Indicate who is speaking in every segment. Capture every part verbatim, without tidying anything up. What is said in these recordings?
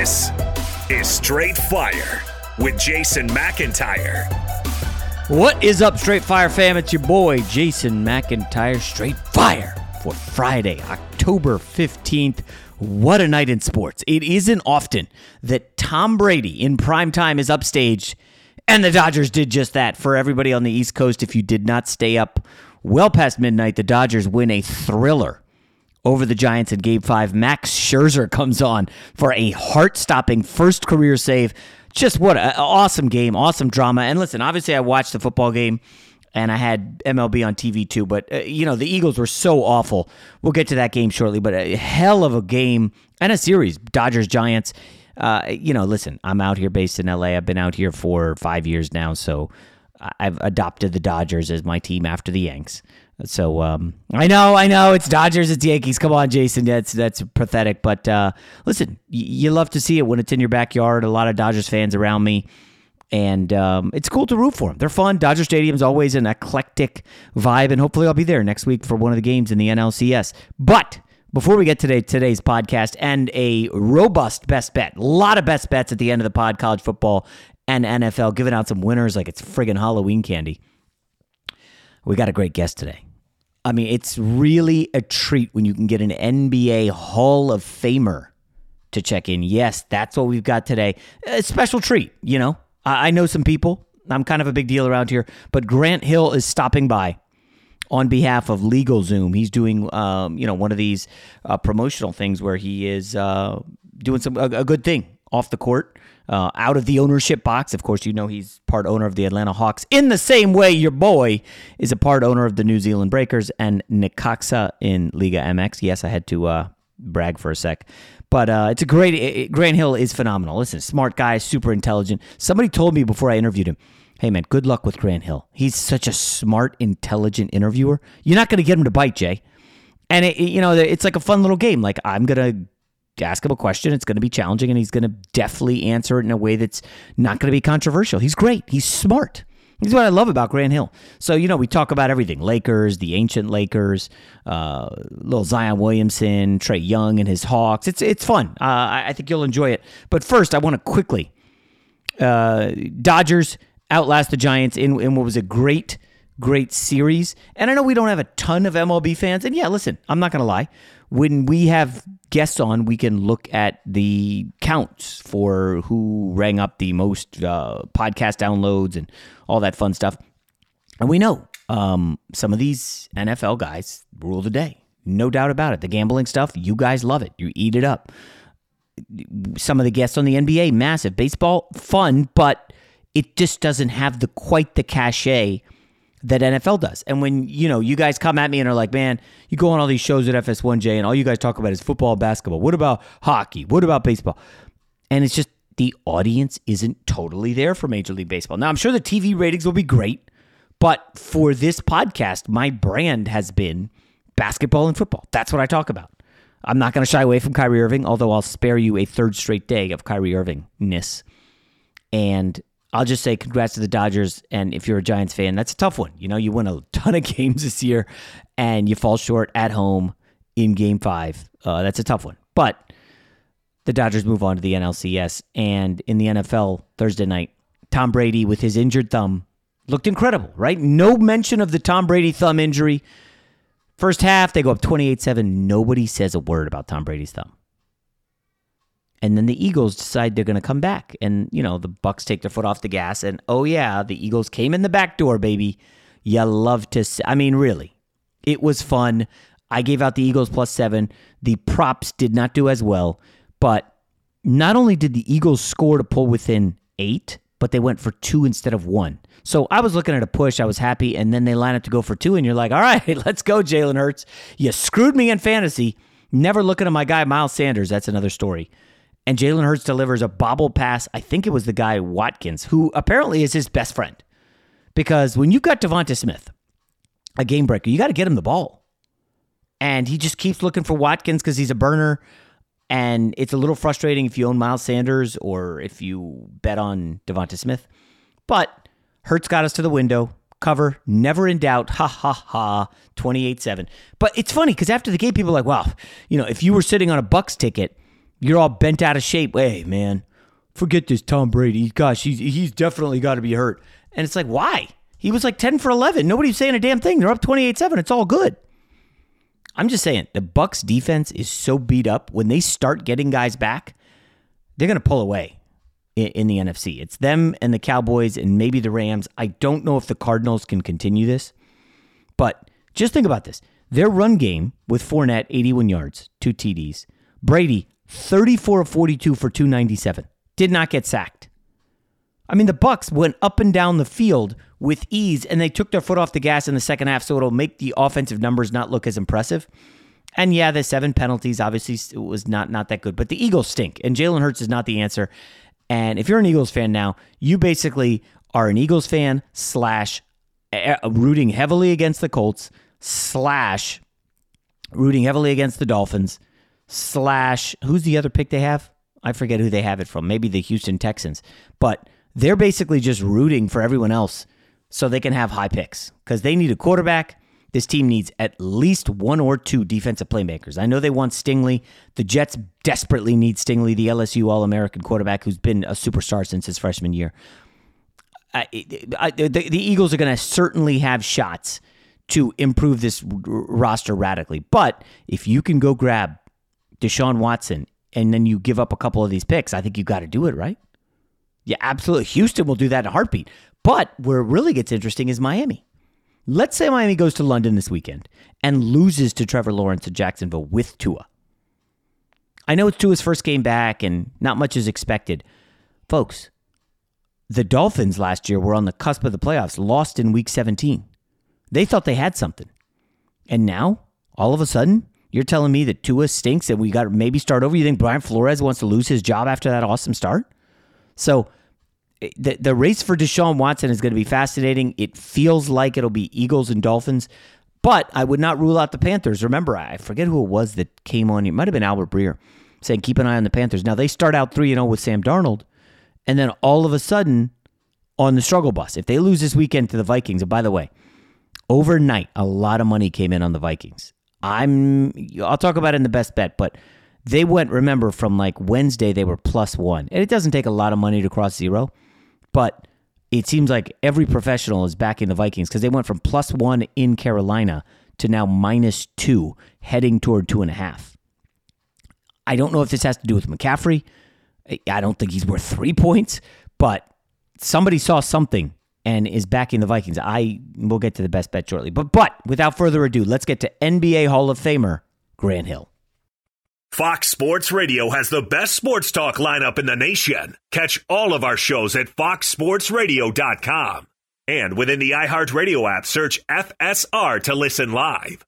Speaker 1: This is Straight Fire with Jason McIntyre.
Speaker 2: What is up, Straight Fire fam? It's your boy, Jason McIntyre, Straight Fire for Friday, October fifteenth. What a night in sports. It isn't often that Tom Brady in primetime is upstaged, and the Dodgers did just that. For everybody on the East Coast, if you did not stay up well past midnight, the Dodgers win a thriller over the Giants in Game five. Max Scherzer comes on for a heart-stopping first career save. Just what an awesome game, awesome drama. And listen, obviously I watched the football game, and I had M L B on T V too, but, uh, you know, the Eagles were so awful. We'll get to that game shortly, but a hell of a game and a series, Dodgers-Giants. Uh, you know, listen, I'm out here based in L A. I've been out here for five years now, so I've adopted the Dodgers as my team after the Yanks. So um, I know, I know, it's Dodgers, it's Yankees. Come on, Jason, that's that's pathetic. But uh, listen, y- you love to see it when it's in your backyard. A lot of Dodgers fans around me, and um, it's cool to root for them. They're fun. Dodger Stadium's always an eclectic vibe, and hopefully I'll be there next week for one of the games in the N L C S. But before we get to today, today's podcast and a robust best bet, a lot of best bets at the end of the pod, college football and N F L, giving out some winners like it's friggin' Halloween candy. We got a great guest today. I mean, it's really a treat when you can get an N B A Hall of Famer to check in. Yes, that's what we've got today. A special treat, you know. I, I know some people. I'm kind of a big deal around here. But Grant Hill is stopping by on behalf of LegalZoom. He's doing, um, you know, one of these uh, promotional things where he is uh, doing some a, a good thing off the court. Uh, out of the ownership box. Of course, you know he's part owner of the Atlanta Hawks. In the same way, your boy is a part owner of the New Zealand Breakers and Necaxa in Liga M X. Yes, I had to uh, brag for a sec. But uh, it's a great... It, Grant Hill is phenomenal. Listen, smart guy, super intelligent. Somebody told me before I interviewed him, hey, man, good luck with Grant Hill. He's such a smart, intelligent interviewer. You're not going to get him to bite, Jay. And, it, you know, it's like a fun little game. Like, I'm going to ask him a question. It's going to be challenging, and he's going to deftly answer it in a way that's not going to be controversial. He's great. He's smart. This is what I love about Grant Hill. So, you know, we talk about everything. Lakers, the ancient Lakers, uh, little Zion Williamson, Trae Young and his Hawks. It's it's fun. Uh, I think you'll enjoy it. But first, I want to quickly, uh, Dodgers outlast the Giants in, in what was a great, great series. And I know we don't have a ton of M L B fans. And yeah, listen, I'm not going to lie. When we have guests on, we can look at the counts for who rang up the most uh, podcast downloads and all that fun stuff. And we know um, some of these N F L guys rule the day. No doubt about it. The gambling stuff, you guys love it. You eat it up. Some of the guests on the N B A, massive. Baseball, fun, but it just doesn't have the quite the cachet that N F L does. And when, you know, you guys come at me and are like, man, you go on all these shows at F S one J and all you guys talk about is football, basketball. What about hockey? What about baseball? And it's just the audience isn't totally there for Major League Baseball. Now, I'm sure the T V ratings will be great, but for this podcast, my brand has been basketball and football. That's what I talk about. I'm not going to shy away from Kyrie Irving, although I'll spare you a third straight day of Kyrie Irving-ness. And I'll just say congrats to the Dodgers, and if you're a Giants fan, that's a tough one. You know, you win a ton of games this year, and you fall short at home in Game five. Uh, that's a tough one. But the Dodgers move on to the N L C S, and in the N F L Thursday night, Tom Brady with his injured thumb looked incredible, right? No mention of the Tom Brady thumb injury. First half, they go up twenty-eight seven. Nobody says a word about Tom Brady's thumb. And then the Eagles decide they're going to come back. And, you know, the Bucs take their foot off the gas. And, oh, yeah, the Eagles came in the back door, baby. You love to see. I mean, really, it was fun. I gave out the Eagles plus seven. The props did not do as well. But not only did the Eagles score to pull within eight, but they went for two instead of one. So I was looking at a push. I was happy. And then they line up to go for two. And you're like, all right, let's go, Jalen Hurts. You screwed me in fantasy. Never looking at my guy, Miles Sanders. That's another story. And Jalen Hurts delivers a bobble pass. I think it was the guy Watkins, who apparently is his best friend. Because when you've got Devonta Smith, a game breaker, you got to get him the ball. And he just keeps looking for Watkins because he's a burner. And it's a little frustrating if you own Miles Sanders or if you bet on Devonta Smith. But Hurts got us to the window. Cover, never in doubt. Ha, ha, ha. twenty-eight seven. But it's funny because after the game, people are like, wow, you know, if you were sitting on a Bucs ticket You're all bent out of shape. Hey, man, forget this Tom Brady. Gosh, he's, he's definitely got to be hurt. And it's like, why? He was like ten for eleven. Nobody's saying a damn thing. They're up twenty-eight seven. It's all good. I'm just saying, the Bucs defense is so beat up. When they start getting guys back, they're going to pull away in, in the N F C. It's them and the Cowboys and maybe the Rams. I don't know if the Cardinals can continue this. But just think about this. Their run game with Fournette, eighty-one yards, two T Ds. Brady, thirty-four of forty-two for two ninety-seven. Did not get sacked. I mean, the Bucs went up and down the field with ease, and they took their foot off the gas in the second half, so it'll make the offensive numbers not look as impressive. And yeah, the seven penalties obviously was not, not that good, but the Eagles stink, and Jalen Hurts is not the answer. And if you're an Eagles fan now, you basically are an Eagles fan slash rooting heavily against the Colts slash rooting heavily against the Dolphins slash, who's the other pick they have? I forget who they have it from. Maybe the Houston Texans. But they're basically just rooting for everyone else so they can have high picks because they need a quarterback. This team needs at least one or two defensive playmakers. I know they want Stingley. The Jets desperately need Stingley, the L S U All-American quarterback who's been a superstar since his freshman year. I, I, the, the Eagles are going to certainly have shots to improve this r- roster radically. But if you can go grab Deshaun Watson and then you give up a couple of these picks, I think you got to do it, right? Yeah, absolutely. Houston will do that in a heartbeat. But where it really gets interesting is Miami. Let's say Miami goes to London this weekend and loses to Trevor Lawrence at Jacksonville with Tua. I know it's Tua's first game back and not much is expected. Folks, the Dolphins last year were on the cusp of the playoffs, lost in week seventeen. They thought they had something. And now, all of a sudden, you're telling me that Tua stinks and we got to maybe start over? You think Brian Flores wants to lose his job after that awesome start? So the the race for Deshaun Watson is going to be fascinating. It feels like it'll be Eagles and Dolphins, but I would not rule out the Panthers. Remember, I forget who it was that came on. It might have been Albert Breer saying, keep an eye on the Panthers. Now, they start out three and oh with Sam Darnold, and then all of a sudden, on the struggle bus, if they lose this weekend to the Vikings, and by the way, overnight, a lot of money came in on the Vikings. I'm, I'll talk about it in the best bet, but they went, remember, from like Wednesday, they were plus one. And it doesn't take a lot of money to cross zero, but it seems like every professional is backing the Vikings because they went from plus one in Carolina to now minus two, heading toward two and a half. I don't know if this has to do with McCaffrey. I don't think he's worth three points, but somebody saw something and is backing the Vikings. I will get to the best bet shortly. But but without further ado, let's get to N B A Hall of Famer Grant Hill.
Speaker 1: Fox Sports Radio has the best sports talk lineup in the nation. Catch all of our shows at fox sports radio dot com. And within the iHeartRadio app, search F S R to listen live.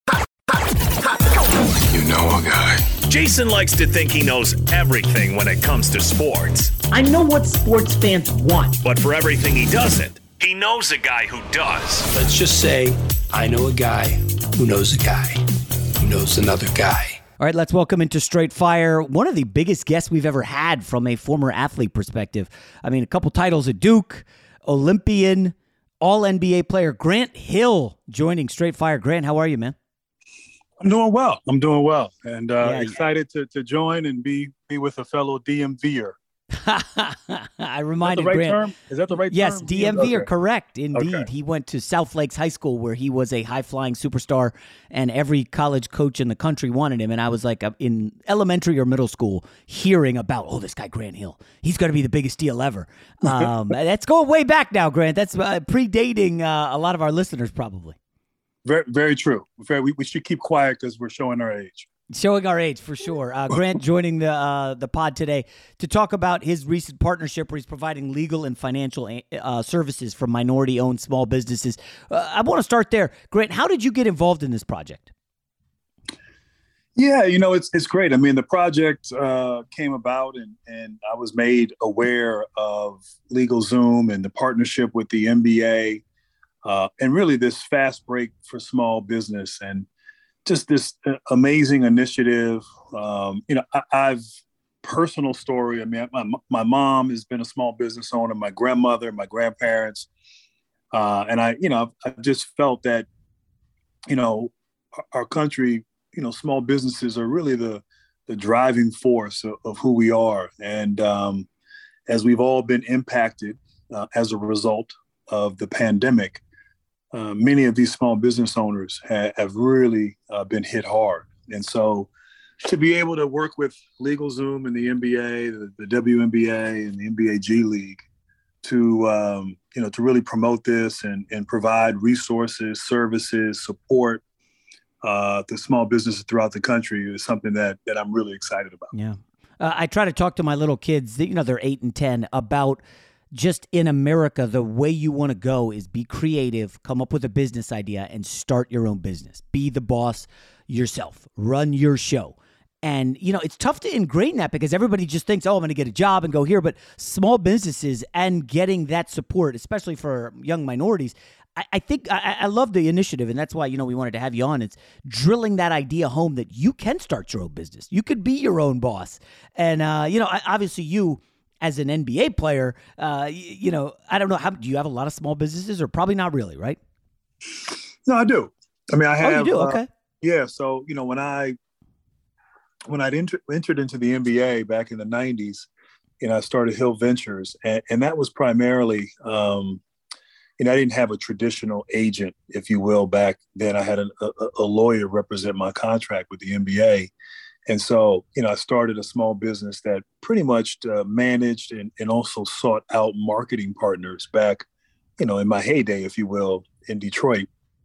Speaker 3: You know a guy.
Speaker 1: Jason likes to think he knows everything when it comes to sports.
Speaker 4: I know what sports fans want.
Speaker 1: But for everything he doesn't, he knows a guy who does.
Speaker 3: Let's just say I know a guy who knows a guy who knows another guy.
Speaker 2: All right, let's welcome into Straight Fire one of the biggest guests we've ever had from a former athlete perspective. I mean, a couple titles at Duke, Olympian, all N B A player, Grant Hill joining Straight Fire. Grant, how are you, man?
Speaker 5: I'm doing well. I'm doing well, and uh,
Speaker 2: Yeah,
Speaker 5: excited to to join and be be with a fellow DMVer.
Speaker 2: I reminded
Speaker 5: Is that the right
Speaker 2: Grant.
Speaker 5: term? Is that the right
Speaker 2: Yes,
Speaker 5: term?
Speaker 2: D M V are
Speaker 5: Okay.
Speaker 2: correct. Indeed.
Speaker 5: Okay.
Speaker 2: He went to South Lakes High School where he was a high-flying superstar and every college coach in the country wanted him. And I was like uh, in elementary or middle school hearing about, oh, this guy Grant Hill. He's going to be the biggest deal ever. Um, that's going way back now, Grant. That's uh, predating uh, a lot of our listeners probably.
Speaker 5: Very, very true. Very, we, we should keep quiet because we're showing our age.
Speaker 2: Showing our age, for sure. Uh, Grant joining the uh, the pod today to talk about his recent partnership where he's providing legal and financial uh, services for minority-owned small businesses. Uh, I want to start there. Grant, how did you get involved in this project?
Speaker 5: Yeah, you know, it's it's great. I mean, the project uh, came about and, and I was made aware of LegalZoom and the partnership with the N B A uh, and really this fast break for small business and just this amazing initiative. Um, you know, I, I've personal story. I mean, my, my mom has been a small business owner, my grandmother, my grandparents. Uh, and I, you know, I just felt that, you know, our, our country, you know, small businesses are really the, the driving force of, of who we are. And um, as we've all been impacted uh, as a result of the pandemic, uh, many of these small business owners ha- have really uh, been hit hard. And so to be able to work with LegalZoom and the N B A, the, the W N B A and the N B A G League to, um, you know, to really promote this and, and provide resources, services, support uh, to small businesses throughout the country is something that, that I'm really excited about.
Speaker 2: Yeah. Uh, I try to talk to my little kids, you know, they're eight and ten, about just in America, the way you want to go is be creative, come up with a business idea, and start your own business. Be the boss yourself. Run your show. And, you know, it's tough to ingrain that because everybody just thinks, oh, I'm going to get a job and go here. But small businesses and getting that support, especially for young minorities, I, I think I, I love the initiative. And that's why, you know, we wanted to have you on. It's drilling that idea home that you can start your own business. You could be your own boss. And, uh, you know, obviously you as an N B A player, uh, you, you know, I don't know. How do you have a lot of small businesses or probably not really, right?
Speaker 5: No, I do. I mean, I have.
Speaker 2: Oh, you do?
Speaker 5: Uh,
Speaker 2: okay.
Speaker 5: Yeah. So, you know, when I, when I'd enter, entered into the N B A back in the nineties, you know, I started Hill Ventures, and, and that was primarily, um, you know, I didn't have a traditional agent, if you will, back then. I had a, a, a lawyer represent my contract with the N B A. And so, you know, I started a small business that pretty much uh, managed and, and also sought out marketing partners back, you know, in my heyday, if you will, in Detroit.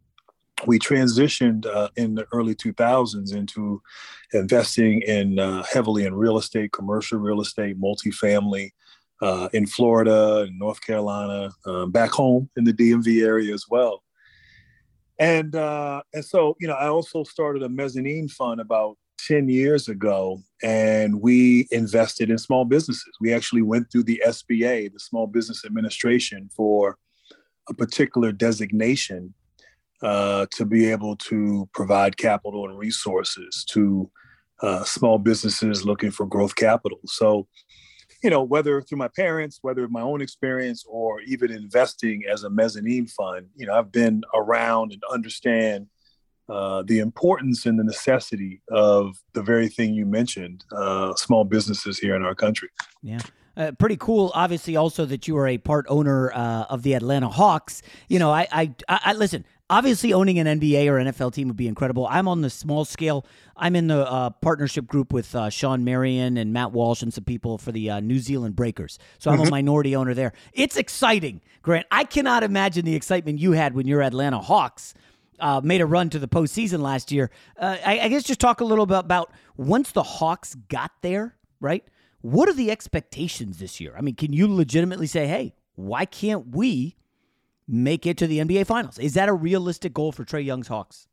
Speaker 5: We transitioned uh, in the early two thousands into investing in uh, heavily in real estate, commercial real estate, multifamily uh, in Florida and North Carolina, uh, back home in the D M V area as well. And uh, and so, you know, I also started a mezzanine fund about ten years ago, and we invested in small businesses. We actually went through the S B A, the Small Business Administration, for a particular designation uh, to be able to provide capital and resources to uh, small businesses looking for growth capital. So, you know, whether through my parents, whether my own experience, or even investing as a mezzanine fund, you know, I've been around and understand uh, the importance and the necessity of the very thing you mentioned, uh, small businesses here in our country.
Speaker 2: Yeah. Uh, pretty cool, obviously, also that you are a part owner uh, of the Atlanta Hawks. You know, I, I, I, I listen, obviously owning an N B A or N F L team would be incredible. I'm on the small scale. I'm in the uh, partnership group with uh, Sean Marion and Matt Walsh and some people for the uh, New Zealand Breakers. So I'm mm-hmm. a minority owner there. It's exciting, Grant. I cannot imagine the excitement you had when your Atlanta Hawks uh, made a run to the postseason last year. Uh, I, I guess just talk a little bit about once the Hawks got there, right? What are the expectations this year? I mean, can you legitimately say, hey, why can't we make it to the N B A Finals? Is that a realistic goal for Trae Young's Hawks?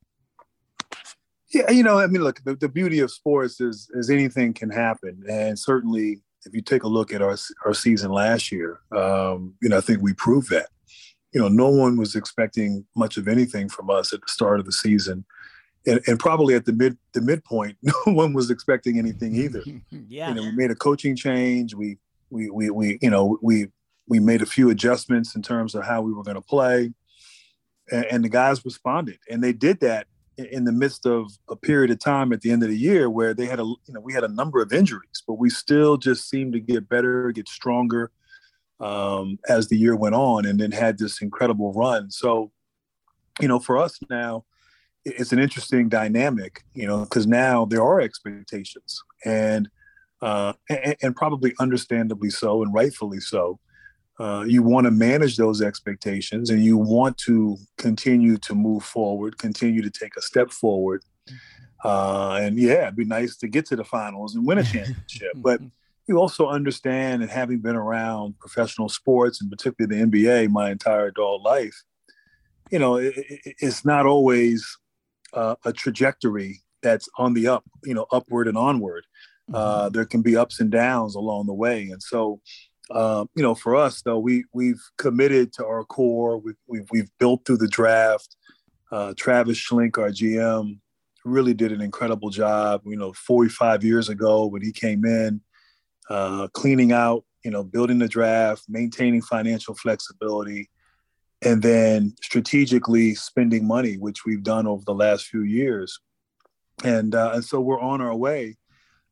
Speaker 5: Yeah, you know, I mean, look, the, the beauty of sports is, is anything can happen. And certainly, if you take a look at our our season last year, um, you know, I think we proved that. You know, no one was expecting much of anything from us at the start of the season. And, and probably at the mid the midpoint, no one was expecting anything either.
Speaker 2: yeah,
Speaker 5: you know, we made a coaching change. We we we we you know we we made a few adjustments in terms of how we were going to play, and, and the guys responded. And they did that in, in the midst of a period of time at the end of the year where they had a you know we had a number of injuries, but we still just seemed to get better, get stronger um, as the year went on, and then had this incredible run. So, you know, for us now, it's an interesting dynamic, you know, because now there are expectations, and, uh, and and probably understandably so, and rightfully so. Uh, you want to manage those expectations, and you want to continue to move forward, continue to take a step forward. Uh, and yeah, it'd be nice to get to the finals and win a championship, but you also understand, and having been around professional sports, and particularly the N B A, my entire adult life, you know, it, it, it's not always Uh, a trajectory that's on the up, you know, upward and onward. Uh, there can be ups and downs along the way. And so, uh, you know, for us, though, we, we've committed to our core. We've, we've, we've built through the draft. Uh, Travis Schlenk, our G M, really did an incredible job, you know, forty-five years ago when he came in, uh, cleaning out, you know, building the draft, maintaining financial flexibility, and then strategically spending money, which we've done over the last few years. And uh, and so we're on our way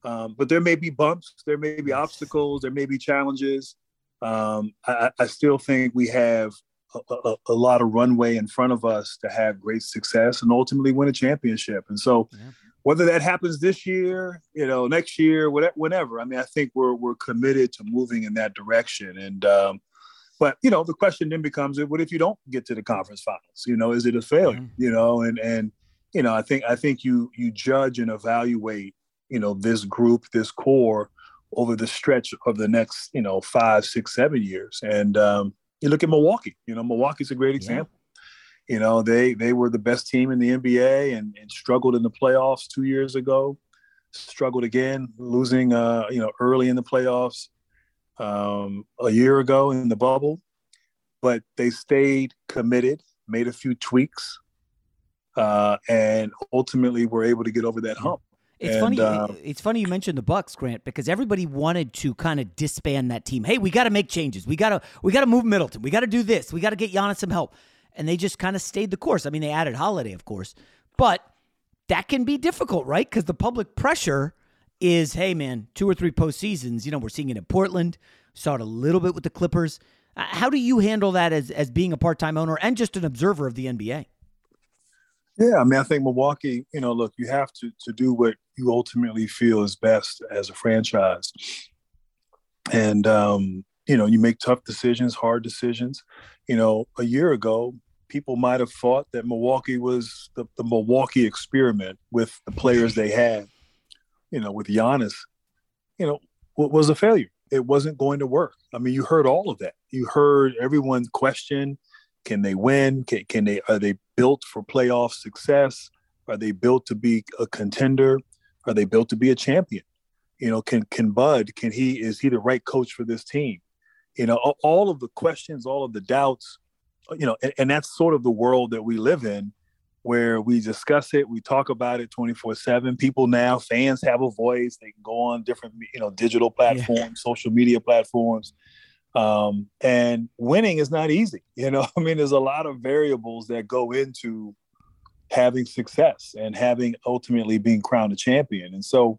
Speaker 5: Um, but there may be bumps, there may be obstacles, there may be challenges. Um, I, I still think we have a, a, a lot of runway in front of us to have great success and ultimately win a championship. And so yeah. whether that happens this year, you know, next year, whatever, whenever, I mean, I think we're, we're committed to moving in that direction. And, um, but, you know, the question then becomes, what if you don't get to the conference finals? You know, is it a failure? Mm-hmm. You know, and, and, you know, I think, I think you, you judge and evaluate, you know, this group, this core over the stretch of the next, you know, five, six, seven years. And um, you look at Milwaukee, you know, Milwaukee's a great example. Yeah. You know, they they were the best team in the N B A and, and struggled in the playoffs two years ago, struggled again, losing, uh, you know, early in the playoffs um, a year ago in the bubble. But they stayed committed, made a few tweaks, uh, and ultimately were able to get over that hump.
Speaker 2: It's and, funny. Uh, it's funny you mentioned the Bucks, Grant, because everybody wanted to kind of disband that team. Hey, we got to make changes. We got to we got to move Middleton. We got to do this. We got to get Giannis some help. And they just kind of stayed the course. I mean, they added Holiday, of course, but that can be difficult, right? Because the public pressure is, hey, man, two or three postseasons. You know, we're seeing it in Portland. Saw it a little bit with the Clippers. Uh, how do you handle that as as being a part-time owner and just an observer of the N B A?
Speaker 5: Yeah, I mean, I think Milwaukee, you know, look, you have to to do what you ultimately feel is best as a franchise. And, um, you know, you make tough decisions, hard decisions. You know, a year ago, people might have thought that Milwaukee was the, the Milwaukee experiment with the players they had, you know, with Giannis, you know, was a failure. It wasn't going to work. I mean, you heard all of that. You heard everyone question, can they win? Can, can they, are they built for playoff success? Are they built to be a contender? Are they built to be a champion? You know, can, can Bud, can he, is he the right coach for this team? You know, all of the questions, all of the doubts, you know, and, and that's sort of the world that we live in, where we discuss it, we talk about it twenty-four seven. People now, fans have a voice. They can go on different, you know, digital platforms, yeah. social media platforms. Um, and winning is not easy. You know, I mean, there's a lot of variables that go into having success and having ultimately being crowned a champion. And so,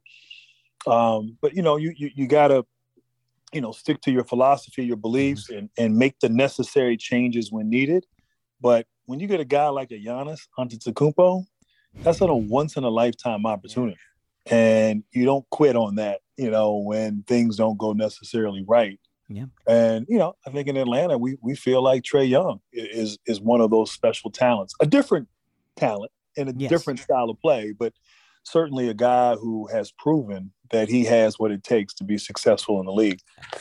Speaker 5: um, but, you know, you, you, you gotta, you know, stick to your philosophy, your beliefs, and, and make the necessary changes when needed. But when you get a guy like a Giannis Antetokounmpo, that's a once in a lifetime opportunity. And you don't quit on that, you know, when things don't go necessarily right. Yeah. And, you know, I think in Atlanta, we we feel like Trae Young is is one of those special talents, a different talent and a yes. different style of play, but certainly a guy who has proven that he has what it takes to be successful in the league.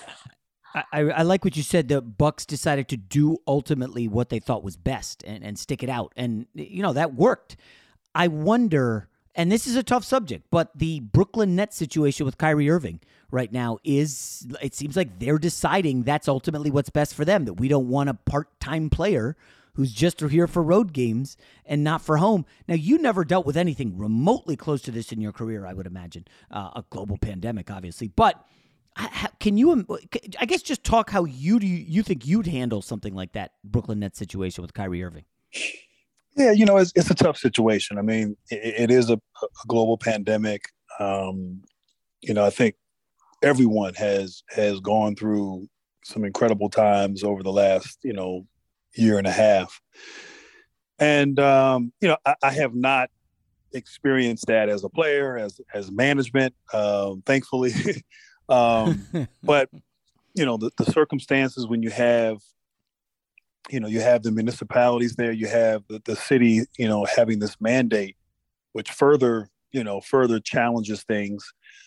Speaker 2: I, I like what you said. The Bucks decided to do ultimately what they thought was best and, and stick it out. And, you know, that worked. I wonder, and this is a tough subject, but the Brooklyn Nets situation with Kyrie Irving right now is, it seems like they're deciding that's ultimately what's best for them, that we don't want a part-time player who's just here for road games and not for home. Now, you never dealt with anything remotely close to this in your career, I would imagine, uh, a global pandemic, obviously. But can you, I guess, just talk how you do you think you'd handle something like that Brooklyn Nets situation with Kyrie Irving?
Speaker 5: Yeah, you know, it's, it's a tough situation. I mean, it, it is a, a global pandemic. Um, you know, I think everyone has has gone through some incredible times over the last, you know, year and a half. And, um, you know, I, I have not experienced that as a player, as as management, um, thankfully. um, but, you know, the, the circumstances when you have, you know, you have the municipalities there, you have the, the city, you know, having this mandate, which further, you know, further challenges things.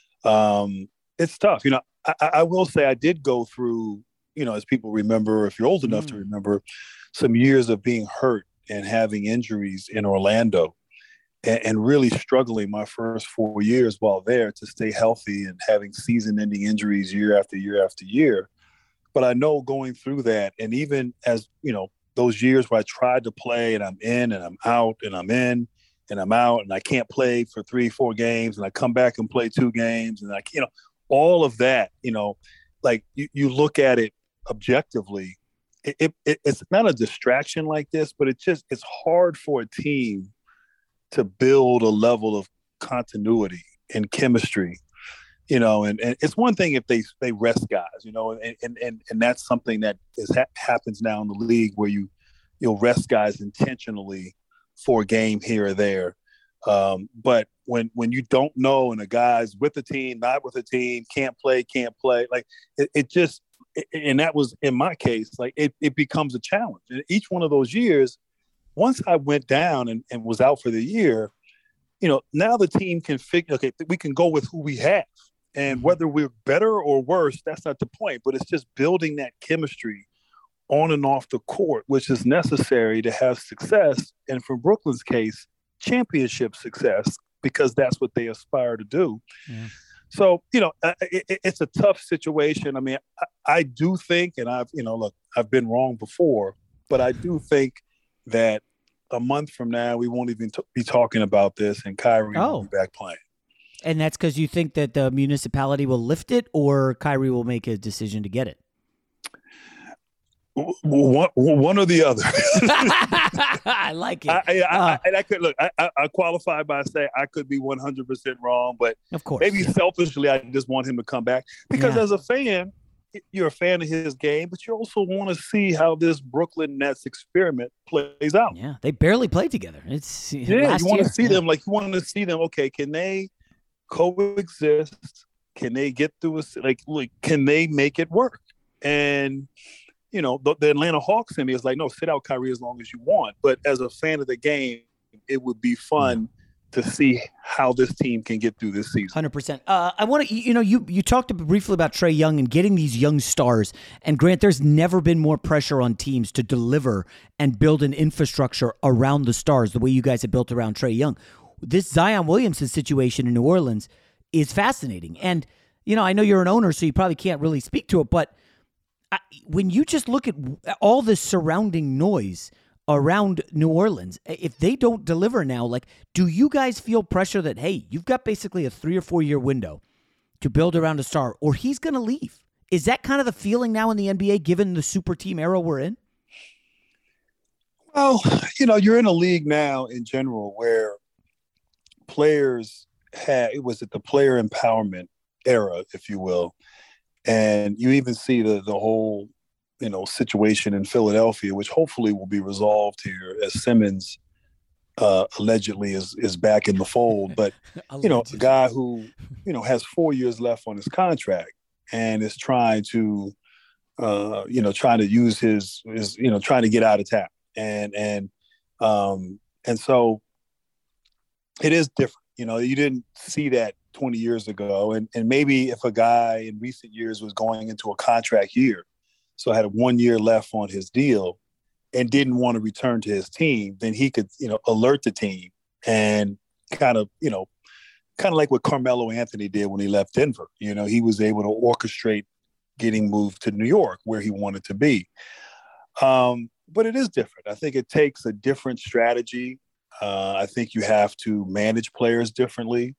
Speaker 5: Um, it's tough. You know, I, I will say I did go through, you know, as people remember, if you're old enough mm. to remember, some years of being hurt and having injuries in Orlando and, and really struggling my first four years while there to stay healthy and having season-ending injuries year after year after year. But I know going through that, and even as, you know, those years where I tried to play and I'm in and I'm out and I'm in and I'm out and I can't play for three, four games and I come back and play two games and I, you know, all of that, you know, like you, you look at it objectively, it, it, it's not a distraction like this, but it's just, it's hard for a team to build a level of continuity and chemistry You know, and, and it's one thing if they they rest guys, you know, and and and, and that's something that is ha- happens now in the league where you you'll rest guys intentionally for a game here or there. Um, but when when you don't know and a guy's with the team, not with the team, can't play, can't play, like it, it just it, and that was in my case, like it, it becomes a challenge. And each one of those years, once I went down and, and was out for the year, you know, now the team can figure, okay, we can go with who we have. And whether we're better or worse, that's not the point. But it's just building that chemistry on and off the court, which is necessary to have success. And for Brooklyn's case, championship success, because that's what they aspire to do. Yeah. So, you know, it, it's a tough situation. I mean, I, I do think, and I've, you know, look, I've been wrong before, but I do think that a month from now, we won't even t- be talking about this and Kyrie oh. will be back playing.
Speaker 2: And that's because you think that the municipality will lift it, or Kyrie will make a decision to get it?
Speaker 5: One, one or the other.
Speaker 2: I like it.
Speaker 5: I, I,
Speaker 2: uh,
Speaker 5: I, and I could look. I, I qualify by saying I could be one hundred percent wrong, but
Speaker 2: of course,
Speaker 5: maybe
Speaker 2: yeah.
Speaker 5: selfishly, I just want him to come back because yeah. as a fan, you're a fan of his game, but you also want to see how this Brooklyn Nets experiment plays out.
Speaker 2: Yeah, they barely played together. It's
Speaker 5: yeah,
Speaker 2: last
Speaker 5: you want
Speaker 2: year.
Speaker 5: to see
Speaker 2: yeah.
Speaker 5: them like you want to see them. Okay, can they coexist? Can they get through a like, like can they make it work? And you know, the, the Atlanta Hawks in me is like, no, sit out Kyrie as long as you want. But as a fan of the game, it would be fun yeah. to see how this team can get through this season. one
Speaker 2: hundred percent. Uh, I want to, you know, you you talked briefly about Trae Young and getting these young stars. And Grant, there's never been more pressure on teams to deliver and build an infrastructure around the stars the way you guys have built around Trae Young. This Zion Williamson situation in New Orleans is fascinating. And, you know, I know you're an owner, so you probably can't really speak to it, but I, when you just look at all the surrounding noise around New Orleans, if they don't deliver now, like, do you guys feel pressure that, hey, you've got basically a three or four year window to build around a star, or he's going to leave? Is that kind of the feeling now in the N B A, given the super team era we're in?
Speaker 5: Well, you know, you're in a league now in general where players had, it was at the player empowerment era, if you will. And you even see the the whole, you know, situation in Philadelphia, which hopefully will be resolved here as Simmons uh, allegedly is is back in the fold. But, you know, a guy who, you know, has four years left on his contract and is trying to, uh, you know, trying to use his, his, you know, trying to get out of town. And, and, um, and so it is different. You know, you didn't see that twenty years ago. And, and maybe if a guy in recent years was going into a contract year, so had one year left on his deal and didn't want to return to his team, then he could, you know, alert the team and kind of, you know, kind of like what Carmelo Anthony did when he left Denver. You know, he was able to orchestrate getting moved to New York where he wanted to be. Um, but it is different. I think it takes a different strategy. Uh, I think you have to manage players differently.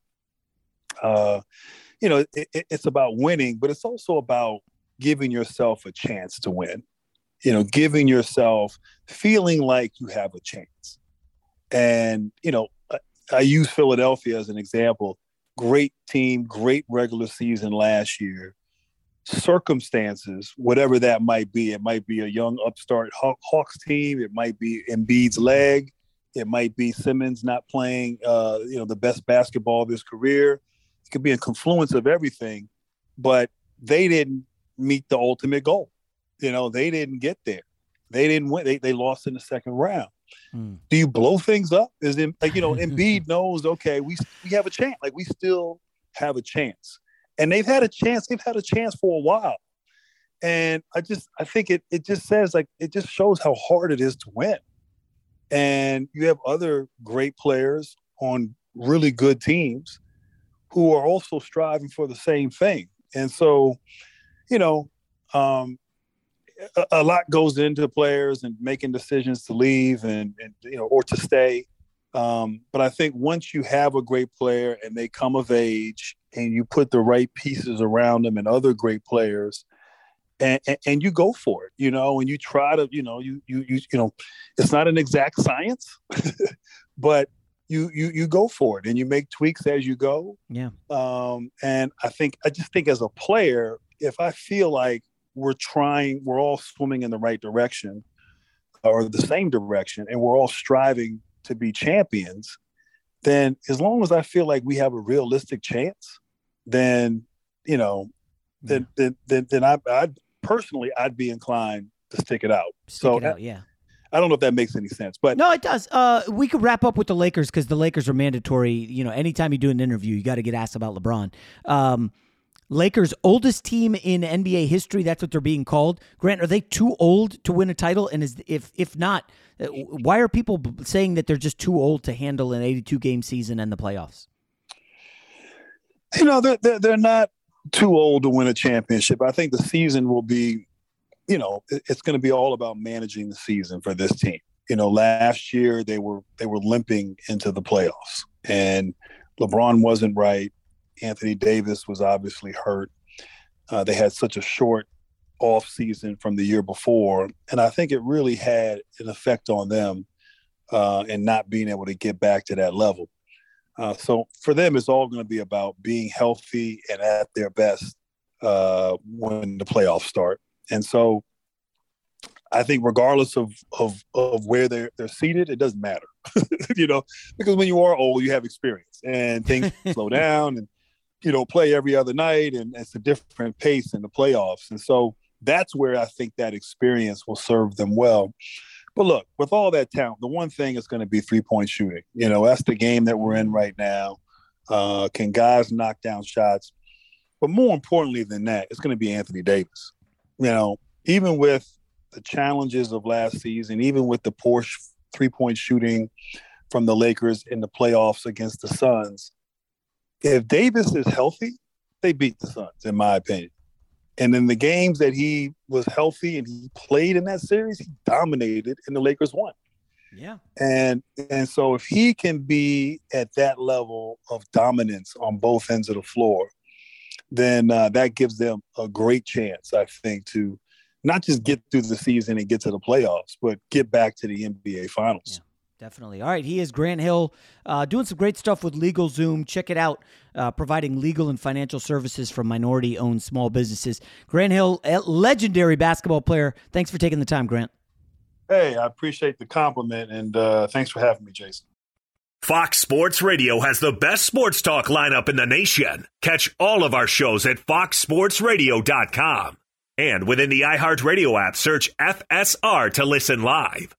Speaker 5: Uh, you know, it, it, it's about winning, but it's also about giving yourself a chance to win. You know, giving yourself, feeling like you have a chance. And, you know, I, I use Philadelphia as an example. Great team, great regular season last year. Circumstances, whatever that might be, it might be a young upstart Haw- Hawks team. It might be Embiid's leg. It might be Simmons not playing, uh, you know, the best basketball of his career. It could be a confluence of everything, but they didn't meet the ultimate goal. You know, they didn't get there. They didn't win. They they lost in the second round. Hmm. Do you blow things up? Is it like, you know, Embiid knows, okay, we we have a chance. Like, we still have a chance. And they've had a chance. They've had a chance for a while. And I just, I think it it just says, like, it just shows how hard it is to win. And you have other great players on really good teams who are also striving for the same thing. And so, you know, um, a, a lot goes into players and making decisions to leave and, and you know, or to stay. Um, but I think once you have a great player and they come of age and you put the right pieces around them and other great players, and, and, and you go for it, you know, and you try to, you know, you, you, you, you know, it's not an exact science, but you you you go for it and you make tweaks as you go.
Speaker 2: Yeah.
Speaker 5: Um, and I think I just think as a player, if I feel like we're trying, we're all swimming in the right direction or the same direction, and we're all striving to be champions, then as long as I feel like we have a realistic chance, then you know, then yeah. then then, then I I personally I'd be inclined to stick it out.
Speaker 2: Stick
Speaker 5: so
Speaker 2: it out, yeah.
Speaker 5: I don't know if that makes any sense, but
Speaker 2: no, it does. Uh, we could wrap up with the Lakers because the Lakers are mandatory. You know, anytime you do an interview, you got to get asked about LeBron. Um, Lakers' oldest team in N B A history. That's what they're being called. Grant, are they too old to win a title? And is if if not, why are people saying that they're just too old to handle an eighty-two game season and the playoffs?
Speaker 5: You know, they're they're, they're not too old to win a championship. I think the season will be. You know, it's going to be all about managing the season for this team. You know, last year they were they were limping into the playoffs, and LeBron wasn't right. Anthony Davis was obviously hurt. Uh, they had such a short off season from the year before, and I think it really had an effect on them uh, and not being able to get back to that level. Uh, so for them, it's all going to be about being healthy and at their best uh, when the playoffs start. And so I think regardless of, of, of where they're, they're seated, it doesn't matter, you know, because when you are old, you have experience and things slow down and, you know, play every other night. And it's a different pace in the playoffs. And so that's where I think that experience will serve them well. But look, with all that talent, the one thing is going to be three-point shooting. You know, that's the game that we're in right now. Uh, can guys knock down shots? But more importantly than that, it's going to be Anthony Davis. You know, even with the challenges of last season, even with the poor sh- three-point shooting from the Lakers in the playoffs against the Suns, if Davis is healthy, they beat the Suns, in my opinion. And in the games that he was healthy and he played in that series, he dominated and the Lakers won.
Speaker 2: Yeah. And
Speaker 5: and so if he can be at that level of dominance on both ends of the floor, then uh, that gives them a great chance, I think, to not just get through the season and get to the playoffs, but get back to the N B A Finals.
Speaker 2: Yeah, definitely. All right, he is Grant Hill, uh, doing some great stuff with LegalZoom. Check it out, uh, providing legal and financial services for minority-owned small businesses. Grant Hill, a legendary basketball player. Thanks for taking the time, Grant.
Speaker 5: Hey, I appreciate the compliment, and uh, thanks for having me, Jason.
Speaker 1: Fox Sports Radio has the best sports talk lineup in the nation. Catch all of our shows at fox sports radio dot com. And within the iHeartRadio app, search F S R to listen live.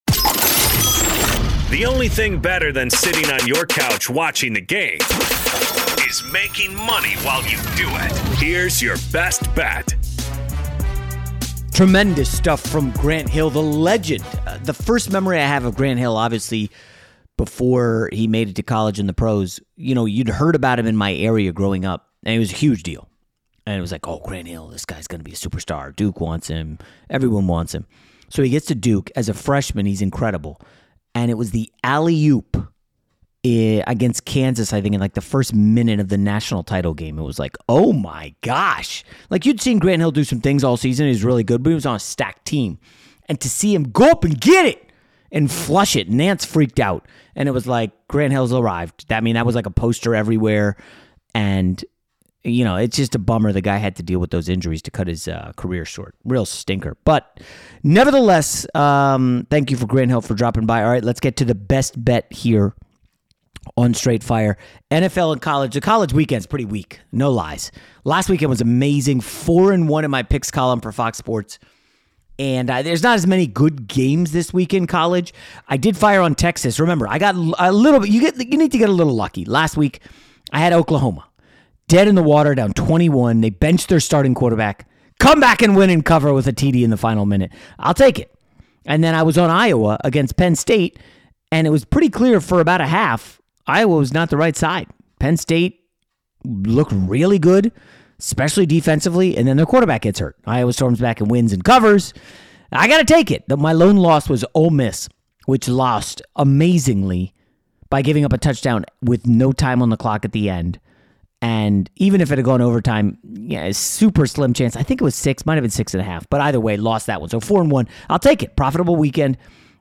Speaker 1: The only thing better than sitting on your couch watching the game is making money while you do it. Here's your best bet.
Speaker 2: Tremendous stuff from Grant Hill, the legend. Uh, the first memory I have of Grant Hill, obviously, before he made it to college and the pros, you know, you'd heard about him in my area growing up, and it was a huge deal. And it was like, oh, Grant Hill, this guy's going to be a superstar. Duke wants him. Everyone wants him. So he gets to Duke. As a freshman, he's incredible. And it was the alley-oop against Kansas, I think, in like the first minute of the national title game. It was like, oh my gosh. Like you'd seen Grant Hill do some things all season. He was really good, but he was on a stacked team. And to see him go up and get it and flush it, Nance freaked out. And it was like, Grant Hill's arrived. That, I mean, that was like a poster everywhere. And, you know, it's just a bummer the guy had to deal with those injuries to cut his uh, career short. Real stinker. But nevertheless, um, thank you for Grant Hill for dropping by. All right, let's get to the best bet here on Straight Fire. N F L and college. The college weekend's pretty weak. No lies. Last weekend was amazing. Four and one in my picks column for Fox Sports. And uh, there's not as many good games this week in college. I did fire on Texas. Remember, I got a little bit. You get. You need to get a little lucky. Last week, I had Oklahoma dead in the water, down twenty-one. They benched their starting quarterback. Come back and win and cover with a T D in the final minute. I'll take it. And then I was on Iowa against Penn State, and it was pretty clear for about a half Iowa was not the right side. Penn State looked really good, especially defensively, and then their quarterback gets hurt. Iowa storms back and wins and covers. I got to take it. My lone loss was Ole Miss, which lost amazingly by giving up a touchdown with no time on the clock at the end. And even if it had gone overtime, yeah, a super slim chance. I think it was six, might have been six and a half, but either way, lost that one. So four and one. I'll take it. Profitable weekend.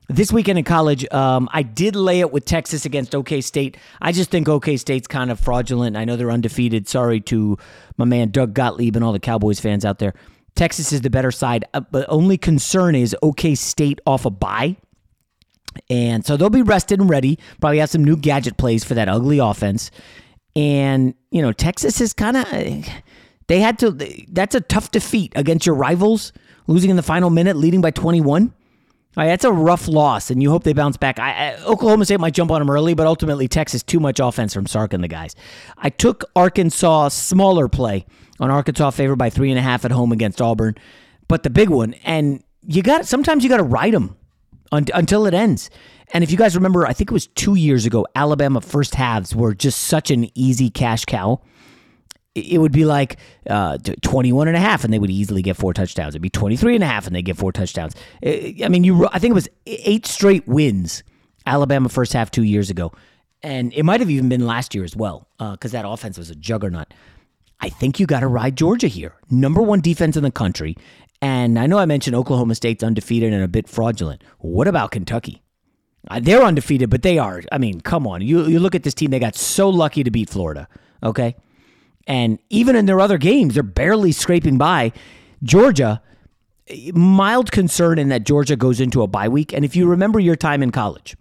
Speaker 2: This weekend in college, um, I did lay it with Texas against OK State. I just think OK State's kind of fraudulent. I know they're undefeated. Sorry to my man Doug Gottlieb and all the Cowboys fans out there. Texas is the better side, uh, but only concern is OK State off a bye. And so they'll be rested and ready. Probably have some new gadget plays for that ugly offense. And, you know, Texas is kind of, they had to, that's a tough defeat against your rivals, losing in the final minute, leading by twenty-one. All right, that's a rough loss, and you hope they bounce back. I, I, Oklahoma State might jump on them early, but ultimately Texas, too much offense from Sark and the guys. I took Arkansas smaller play on Arkansas favored by three and a half at home against Auburn, but the big one, and you got sometimes you got to ride them un, until it ends. And if you guys remember, I think it was two years ago, Alabama first halves were just such an easy cash cow. It would be like uh, twenty-one and a half, and they would easily get four touchdowns. It'd be twenty-three and a half, and they get four touchdowns. I mean, you. I think it was eight straight wins, Alabama first half two years ago. And it might have even been last year as well, because uh, that offense was a juggernaut. I think you got to ride Georgia here. Number one defense in the country. And I know I mentioned Oklahoma State's undefeated and a bit fraudulent. What about Kentucky? Uh, they're undefeated, but they are. I mean, come on. You, you look at this team, they got so lucky to beat Florida, okay? And even in their other games, they're barely scraping by. Georgia, mild concern in that Georgia goes into a bye week. And if you remember your time in college,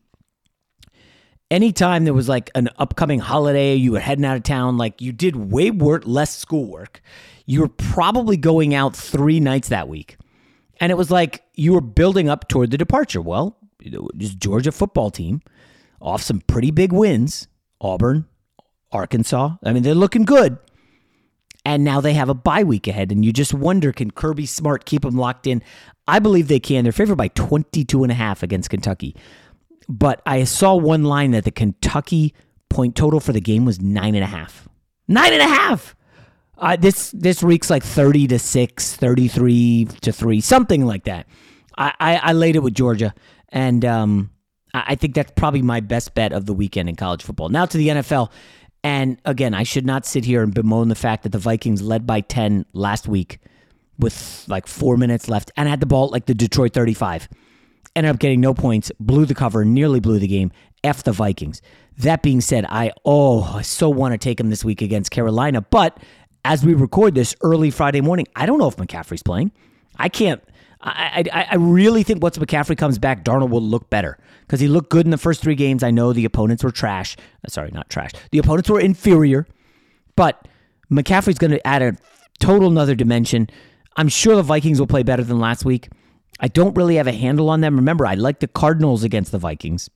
Speaker 2: anytime there was like an upcoming holiday, you were heading out of town, like you did way more, less schoolwork. You were probably going out three nights that week. And it was like you were building up toward the departure. Well, this Georgia football team off some pretty big wins. Auburn, Arkansas. I mean, they're looking good. And now they have a bye week ahead, and you just wonder, can Kirby Smart keep them locked in? I believe they can. They're favored by twenty-two and a half against Kentucky. But I saw one line that the Kentucky point total for the game was nine and a half. Nine and a half! Uh, this this reeks like thirty to six, thirty-three to three, something like that. I, I, I laid it with Georgia, and um, I, I think that's probably my best bet of the weekend in college football. Now to the N F L. And again, I should not sit here and bemoan the fact that the Vikings led by ten last week with like four minutes left and had the ball like the Detroit thirty-five. Ended up getting no points, blew the cover, nearly blew the game. F the Vikings. That being said, I, oh, I so want to take them this week against Carolina. But as we record this early Friday morning, I don't know if McCaffrey's playing. I can't. I, I, I really think once McCaffrey comes back, Darnold will look better because he looked good in the first three games. I know the opponents were trash. Sorry, not trash. The opponents were inferior, but McCaffrey's going to add a total another dimension. I'm sure the Vikings will play better than last week. I don't really have a handle on them. Remember, I like the Cardinals against the Vikings,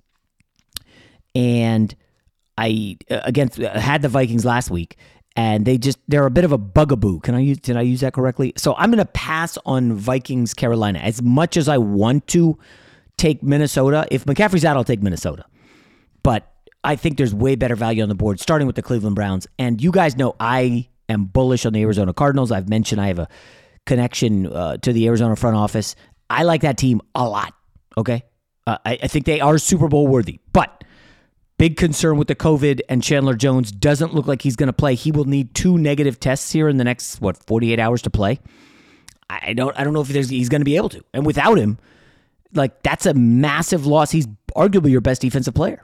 Speaker 2: and I against had the Vikings last week. And they just, they're a bit of a bugaboo. Can I use, did I use that correctly? So I'm going to pass on Vikings Carolina. As much as I want to take Minnesota, if McCaffrey's out, I'll take Minnesota. But I think there's way better value on the board, starting with the Cleveland Browns. And you guys know I am bullish on the Arizona Cardinals. I've mentioned I have a connection uh, to the Arizona front office. I like that team a lot, okay? Uh, I, I think they are Super Bowl worthy. But big concern with the COVID, and Chandler Jones doesn't look like he's going to play. He will need two negative tests here in the next, what, forty-eight hours to play. I don't I don't know if there's, he's going to be able to. And without him, like, that's a massive loss. He's arguably your best defensive player.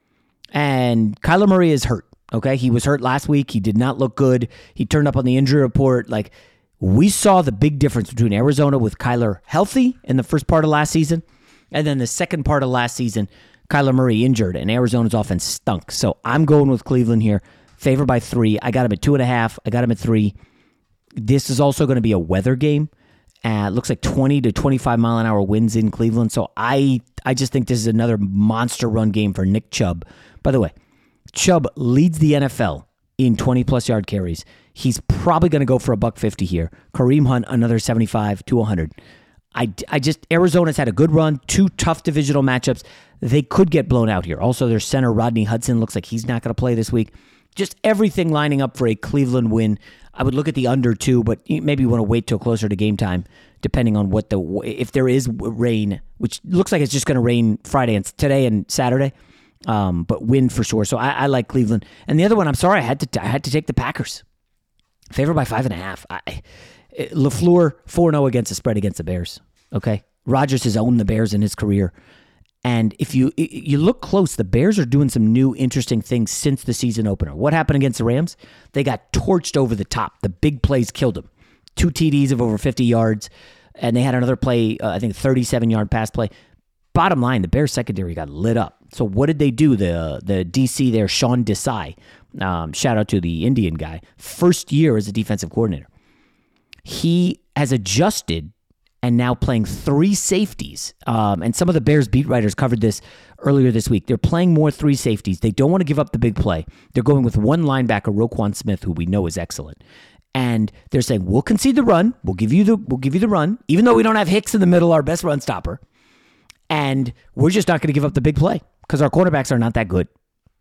Speaker 2: And Kyler Murray is hurt, okay? He was hurt last week. He did not look good. He turned up on the injury report. Like, we saw the big difference between Arizona with Kyler healthy in the first part of last season, and then the second part of last season, Kyler Murray injured, and Arizona's offense stunk. So I'm going with Cleveland here, favored by three. I got him at two and a half. I got him at three. This is also going to be a weather game. Uh, it looks like twenty to twenty-five mile an hour winds in Cleveland. So I, I just think this is another monster run game for Nick Chubb. By the way, Chubb leads the N F L in twenty-plus yard carries. He's probably going to go for a buck fifty here. Kareem Hunt, another seventy-five to one hundred. I, I just, Arizona's had a good run, two tough divisional matchups. They could get blown out here. Also, their center, Rodney Hudson, looks like he's not going to play this week. Just everything lining up for a Cleveland win. I would look at the under two, but maybe you want to wait till closer to game time, depending on what the, if there is rain, which looks like it's just going to rain Friday and today and Saturday, um, but wind for sure. So I, I like Cleveland. And the other one, I'm sorry, I had to, I had to take the Packers. Favored by five and a half. I, LaFleur four and oh against the spread against the Bears. Okay, Rodgers has owned the Bears in his career, And if you you look close, the Bears are doing some new interesting things since the season opener. What happened against the Rams? They got torched over the top. The big plays killed them. Two T Ds of over fifty yards, and they had another play, uh, I think thirty-seven-yard pass play. Bottom line, the Bears secondary got lit up. So what did they do? The the D C there, Sean Desai, um, shout out to the Indian guy, first year as a defensive coordinator. He has adjusted and now playing three safeties. Um, and some of the Bears beat writers covered this earlier this week. They're playing more three safeties. They don't want to give up the big play. They're going with one linebacker, Roquan Smith, who we know is excellent. And they're saying, we'll concede the run. We'll give you the we'll give you the run, even though we don't have Hicks in the middle, our best run stopper. And we're just not going to give up the big play because our quarterbacks are not that good.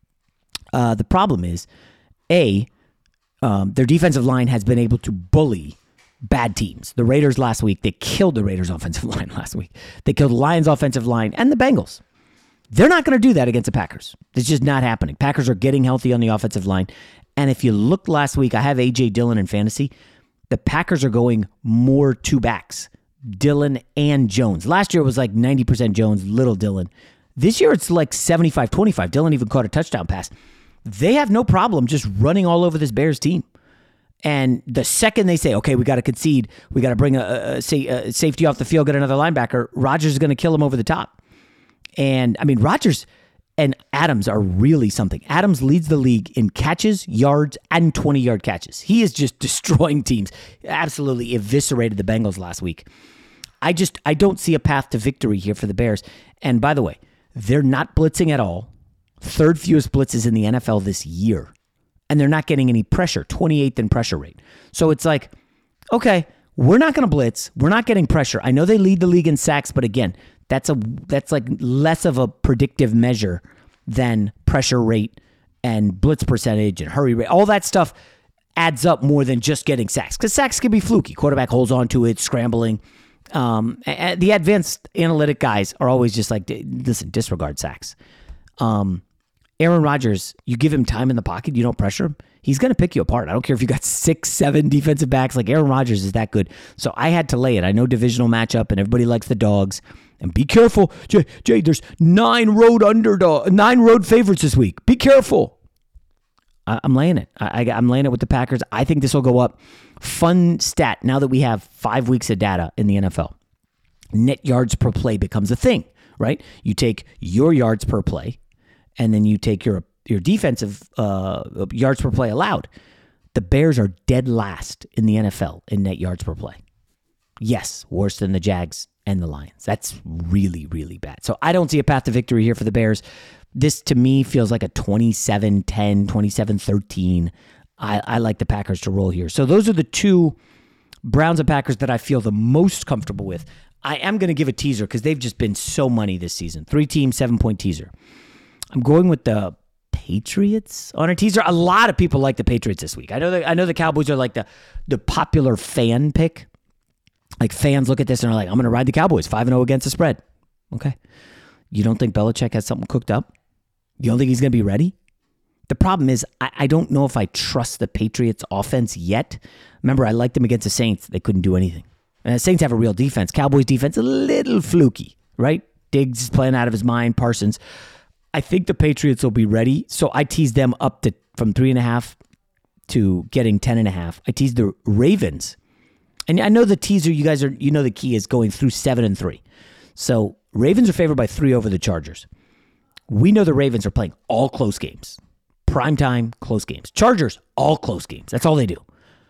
Speaker 2: Uh, the problem is, A, um, their defensive line has been able to bully bad teams. The Raiders last week, they killed the Raiders offensive line last week. They killed the Lions offensive line and the Bengals. They're not going to do that against the Packers. It's just not happening. Packers are getting healthy on the offensive line. And if you look last week, I have A J Dillon in fantasy. The Packers are going more two backs, Dillon and Jones. Last year it was like ninety percent Jones, little Dillon. This year it's like seventy-five twenty-five. Dillon even caught a touchdown pass. They have no problem just running all over this Bears team. And the second they say, okay, we got to concede, we got to bring a, a, a safety off the field, get another linebacker, Rodgers is going to kill him over the top. And, I mean, Rodgers and Adams are really something. Adams leads the league in catches, yards, and twenty-yard catches. He is just destroying teams. Absolutely eviscerated the Bengals last week. I just, I don't see a path to victory here for the Bears. And, by the way, they're not blitzing at all. Third fewest blitzes in the N F L this year. And they're not getting any pressure, twenty-eighth in pressure rate. So it's like, okay, we're not going to blitz. We're not getting pressure. I know they lead the league in sacks, but again, that's a that's like less of a predictive measure than pressure rate and blitz percentage and hurry rate. All that stuff adds up more than just getting sacks, because sacks can be fluky. Quarterback holds on to it, scrambling. Um, the advanced analytic guys are always just like, listen, disregard sacks. Um, Aaron Rodgers, you give him time in the pocket, you don't pressure him, he's going to pick you apart. I don't care if you got six, seven defensive backs. Like, Aaron Rodgers is that good. So I had to lay it. I know divisional matchup and everybody likes the dogs. And be careful, Jay, Jay there's nine road underdog, nine road favorites this week. Be careful. I, I'm laying it. I, I, I'm laying it with the Packers. I think this will go up. Fun stat, now that we have five weeks of data in the N F L, net yards per play becomes a thing, right? You take your yards per play, and then you take your your defensive uh, yards per play allowed. The Bears are dead last in the N F L in net yards per play. Yes, worse than the Jags and the Lions. That's really, really bad. So I don't see a path to victory here for the Bears. This, to me, feels like a twenty-seven ten, twenty-seven thirteen. I, I like the Packers to roll here. So those are the two Browns and Packers that I feel the most comfortable with. I am going to give a teaser because they've just been so money this season. Three-team, seven-point teaser. I'm going with the Patriots on a teaser. A lot of people like the Patriots this week. I know that I know the Cowboys are like the, the popular fan pick. Like, fans look at this and are like, I'm going to ride the Cowboys five and oh against the spread. Okay. You don't think Belichick has something cooked up? You don't think he's going to be ready? The problem is, I, I don't know if I trust the Patriots offense yet. Remember, I liked them against the Saints. They couldn't do anything. And the Saints have a real defense. Cowboys defense, a little fluky, right? Diggs is playing out of his mind. Parsons. I think the Patriots will be ready. So I teased them up to from three and a half to getting ten and a half. I teased the Ravens. And I know the teaser, you guys are, you know, the key is going through seven and three. So Ravens are favored by three over the Chargers. We know the Ravens are playing all close games. Primetime, close games. Chargers, all close games. That's all they do.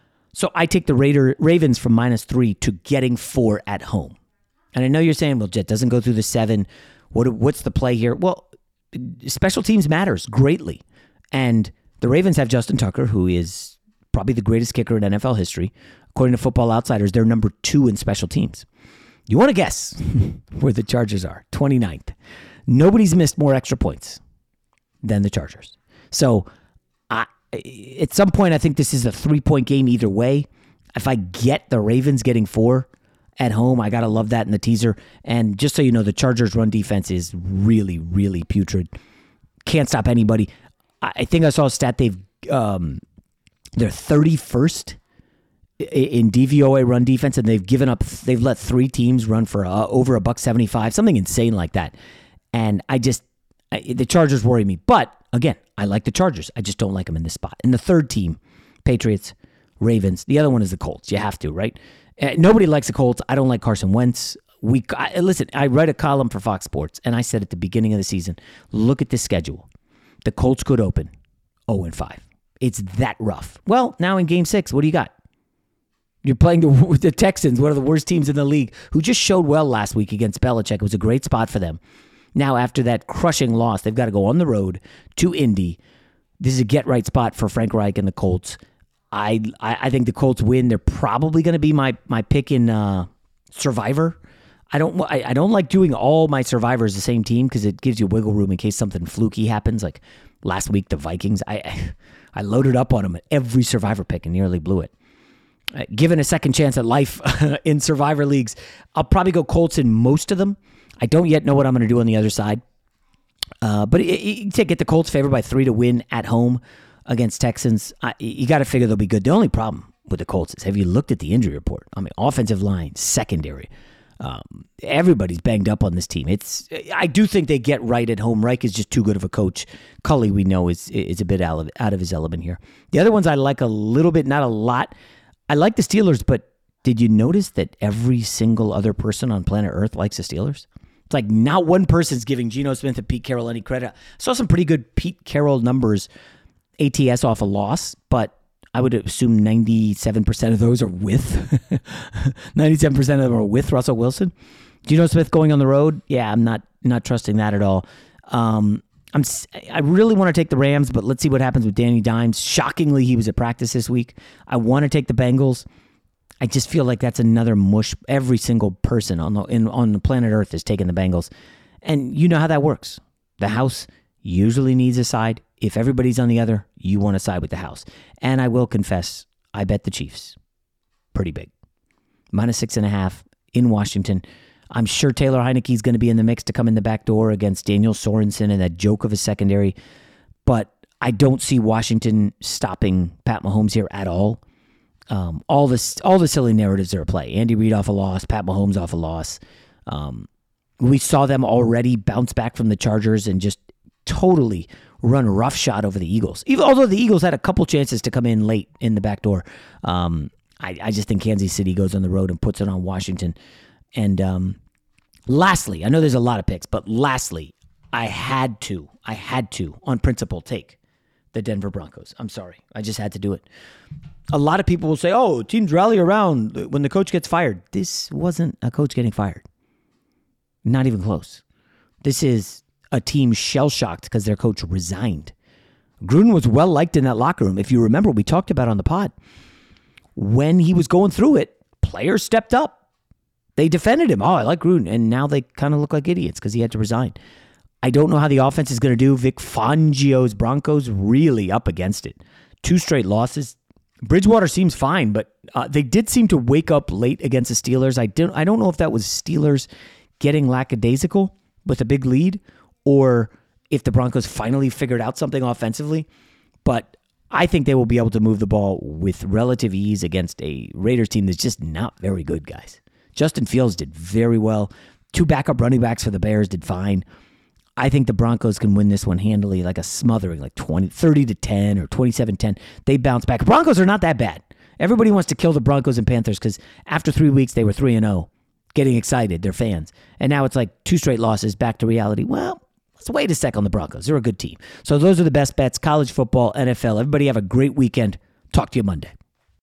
Speaker 2: So I take the Raider, Ravens from minus three to getting four at home. And I know you're saying, well, Jet doesn't go through the seven. What What's the play here? Well, special teams matters greatly. And the Ravens have Justin Tucker, who is probably the greatest kicker in N F L history. According to Football Outsiders, they're number two in special teams. You want to guess where the Chargers are? twenty-ninth. Nobody's missed more extra points than the Chargers. So I, at some point, I think this is a three-point game either way. If I get the Ravens getting four at home, I got to love that in the teaser. And just so you know, the Chargers' run defense is really, really putrid. Can't stop anybody. I think I saw a stat. They've um, they're thirty-first in D V O A run defense, and they've given up. They've let three teams run for uh, over a buck seventy-five, something insane like that. And I just, I, the Chargers worry me. But again, I like the Chargers. I just don't like them in this spot. And the third team, Patriots, Ravens. The other one is the Colts. You have to, right? Uh, nobody likes the Colts. I don't like Carson Wentz. We I, listen, I write a column for Fox Sports, and I said at the beginning of the season, look at this schedule. The Colts could open oh and five. It's that rough. Well, now in game six, what do you got? You're playing the, the Texans, one of the worst teams in the league, who just showed well last week against Belichick. It was a great spot for them. Now, after that crushing loss, they've got to go on the road to Indy. This is a get-right spot for Frank Reich and the Colts. I I, I think the Colts win. They're probably going to be my my pick in uh, Survivor. I don't I, I don't like doing all my survivors the same team because it gives you wiggle room in case something fluky happens. Like last week, the Vikings, I I loaded up on them at every survivor pick and nearly blew it. Uh, given a second chance at life in survivor leagues, I'll probably go Colts in most of them. I don't yet know what I'm going to do on the other side. Uh, but you take get the Colts favored by three to win at home against Texans. I, you got to figure they'll be good. The only problem with the Colts is, have you looked at the injury report? I mean, offensive line, secondary. Um, everybody's banged up on this team. It's I do think they get right at home. Reich is just too good of a coach. Culley, we know, is is a bit out of, out of his element here. The other ones I like a little bit, not a lot. I like the Steelers, but did you notice that every single other person on planet Earth likes the Steelers? It's like not one person's giving Geno Smith and Pete Carroll any credit. I saw some pretty good Pete Carroll numbers, A T S off a loss, but I would assume ninety-seven percent of those are with, ninety-seven percent of them are with Russell Wilson. Geno Smith going on the road, yeah, I'm not not trusting that at all. Um, I'm I really want to take the Rams, but let's see what happens with Danny Dimes. Shockingly, he was at practice this week. I want to take the Bengals. I just feel like that's another mush. Every single person on the in, on the planet Earth is taking the Bengals, and you know how that works. The house usually needs a side. If everybody's on the other, you want to side with the house. And I will confess, I bet the Chiefs. Pretty big. Minus six and a half in Washington. I'm sure Taylor Heineke's going to be in the mix to come in the back door against Daniel Sorensen and that joke of a secondary. But I don't see Washington stopping Pat Mahomes here at all. Um, all, this, all the silly narratives are at play. Andy Reid off a loss, Pat Mahomes off a loss. Um, we saw them already bounce back from the Chargers and just totally run roughshod over the Eagles. Even although the Eagles had a couple chances to come in late in the back door, um, I, I just think Kansas City goes on the road and puts it on Washington. And um, lastly, I know there's a lot of picks, but lastly, I had to, I had to, on principle, take the Denver Broncos. I'm sorry. I just had to do it. A lot of people will say, oh, teams rally around when the coach gets fired. This wasn't a coach getting fired. Not even close. This is a team shell-shocked because their coach resigned. Gruden was well-liked in that locker room. If you remember, we talked about it on the pod. When he was going through it, players stepped up. They defended him. Oh, I like Gruden. And now they kind of look like idiots because he had to resign. I don't know how the offense is going to do. Vic Fangio's Broncos really up against it. Two straight losses. Bridgewater seems fine, but uh, they did seem to wake up late against the Steelers. I don't, I don't know if that was Steelers getting lackadaisical with a big lead, or if the Broncos finally figured out something offensively. But I think they will be able to move the ball with relative ease against a Raiders team that's just not very good, guys. Justin Fields did very well. Two backup running backs for the Bears did fine. I think the Broncos can win this one handily, like a smothering, like twenty, thirty to ten or twenty-seven ten. They bounce back. Broncos are not that bad. Everybody wants to kill the Broncos and Panthers because after three weeks they were three and oh, getting excited, they're fans. And now it's like two straight losses, back to reality. Well, let's wait a sec on the Broncos. They're a good team. So those are the best bets, college football, N F L. Everybody have a great weekend. Talk to you Monday.